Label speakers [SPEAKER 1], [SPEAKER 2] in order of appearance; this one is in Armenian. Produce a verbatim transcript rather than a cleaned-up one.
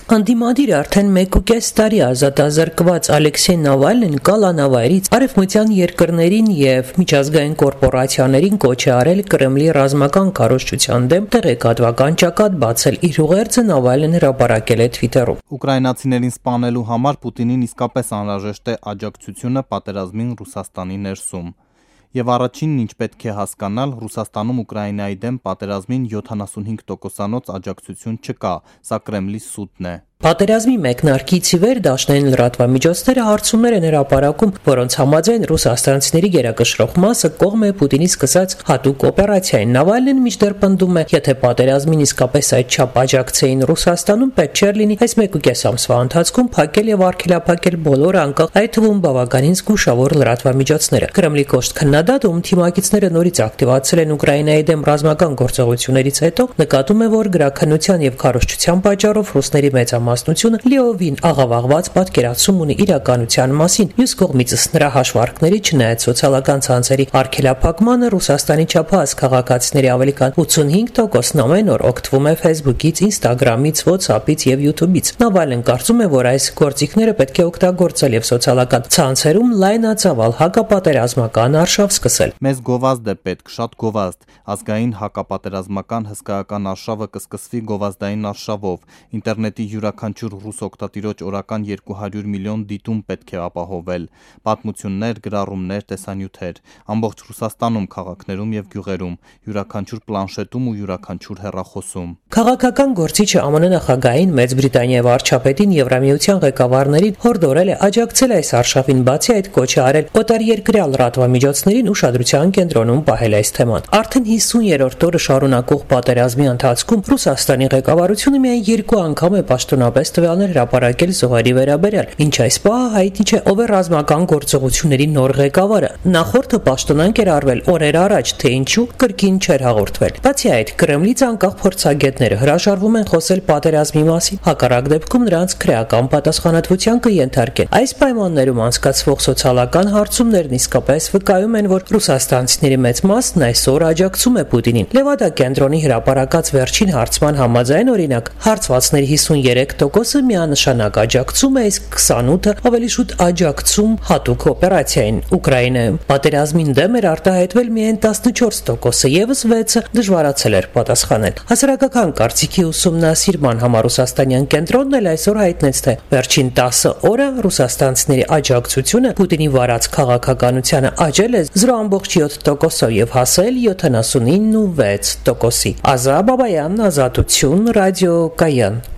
[SPEAKER 1] Անդիմադիր արդեն մեկ ու կես տարի ազատազրկված Ալեքսեյ Նավալնին կալանավայրից արևմտյան երկրներին եւ միջազգային կորպորացիաներին կոչ է արել Կրեմլի ռազմական քարոզչության դեմ տեղեկատվական ճակատ բացել։ Իր ուղերձը Նավալնին հրապարակել է Twitter-ում։
[SPEAKER 2] Ուկրաինացիներին սպանելու համար Պուտինին իսկապես անհրաժեշտ է աջակցությունը պատերազմին Ռուսաստանի ներսում։ Եվ առաջինն ինչ պետք է հասկանալ, Ռուսաստանում Ուկրաինայի դեմ պատերազմին յոթանասունհինգ տոկոսանոց աջակցություն չկա, սա Կրեմլի սուտն է։
[SPEAKER 1] Պատերազմի մեկնարկից ի վեր դաշնային լրատվամիջոցները հարցումներ են հրապարակում, որոնց համաձայն ռուսաստանցիների գերակշռող մասը կողմ է Պուտինի սկսած հատուկ օպերացիային։ Նավալնին մինչդեռ պնդում է, եթե պատերազմին իսկապես այդչափ աջակցեին Ռուսաստանում, պետք չէր լինի այս մեկ ու կես ամսվա ընթացքում փակել եւ արգելափակել բոլոր անկախ, այդ թվում բավականին զգուշավոր լրատվամիջոցները։ Կրեմլի կոշտ քննադատում թիմակիցները նորից ակտիվացել են Ուկրաինայի դեմ ռազմական գործողություններից հետո, նկատում է, որ գրաքննության եւ քարոզչության պատճառով ռուսների մեծ մասնությունը լիովին աղավաղված պատկերացում ունի իրականության մասին։ Մյուս կողմից նրա հաշվարկների չնայած սոցիալական ցանցերի արգելափակմանը Ռուսաստանի չափահաս քաղաքացիների ավելի քան ութսունհինգ տոկոսն ամեն օր օգտվում է Facebook-ից, Instagram-ից, WhatsApp-ից եւ YouTube-ից։ Նավալն կարծում է, որ այս գործիքները պետք է օգտագործել եւ սոցիալական ցանցերում լայնածավալ հակապատերազմական արշավ սկսել։
[SPEAKER 2] Մեզ գովազդ է պետք, շատ գովազդ։ Ազգային հակապատերազմական հսկայական արշավը կսկսվի գովազդային արշավով։ Ինտերնետի յուրաքանչյուր ռուս օգտատիրոջ օրական երկու հարյուր միլիոն դիտում պետք է ապահովել, պատմություններ, գրառումներ, տեսանյութեր, ամբողջ Ռուսաստանում, քաղաքներում եւ գյուղերում, յուրաքանչյուր պլանշետում ու յուրաքանչյուր հեռախոսում։
[SPEAKER 1] Քաղաքական գործիչը ԱՄՆ նախագահային, Մեծ Բրիտանիայի վարչապետին, Եվրամիության ղեկավարներին հորդորել է աջակցել այս արշավին, բացի այդ կոչ է արել օտարերկրյա լրատվամիջոցներին ուշադրության կենտրոնում պահել այս թեման։ Արդեն հիսուն-երրորդ օրը շարունակող պատերազմի ընթացքում Ռուսաստանի ղեկավարությունը միայն երկու անգամ է պաշտոնապես տվյալներ հրապարակել զոհերի վերաբերյալ, ինչ այս պահը հայտնի չէ ով է ռազմական գործողությունների նոր ղեկավարը։ Նախորդը պաշտոնանկ էր արվել օրեր առաջ, թե ինչու կրկին չէր հաղորդվել։ Բացի այդ, Կրեմլից անկախ փորձագետները հրաժարվում են խոսել պատերազմի մասին, հակառակ դեպքում նրանց քրեական պատասխանատվության կենթարկեն։ Այս պայմաններում անցկացվող սոցիալական հարցումներն իսկապես վկայում են, որ ռուսաստանցիների մեծ մասն այսօր աջակցում է Պուտինին։ Լևադա կենտրոնի հրապարակած վերջին հարցման համաձայն, օրինակ, հարցվածների հիսունյերեք տոկոսը միանշանակ աջակցում է, իսկ քսանութը ավելի շուտ աջակցում հատուկ օպերացիային Ուկրաինայում։ Պատերազմին դեմ էր արտահայտվել միայն տասնչորս տոկոսը, եւս վեցը դժվարացել էր պատասխանել։ Հասարակական կարծիքի ուսումնասիրման համար ռուսաստանյան կենտրոնն էլ այսօր հայտնեց, թե վերջին տասը օրը ռուսաստանցիների աջակցությունը Պուտինի վարած քաղաքականությանը աճել է զրո ամբողջ յոթ տոկոսով եւ հասել յոթանասունինը վեց տոկոսի։ Ազա Բաբայան, Ազատություն, Ռադիո Կայան։